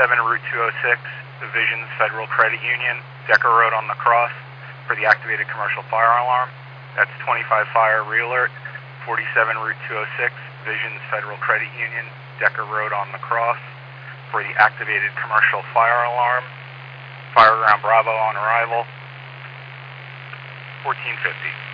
Route 206, Divisions Federal Credit Union, Decker Road on the Cross, for the activated commercial fire alarm. That's 25 Fire Realert, 47 Route 206, Divisions Federal Credit Union, Decker Road on the Cross, for the activated commercial fire alarm. Fireground Bravo on arrival, 1450.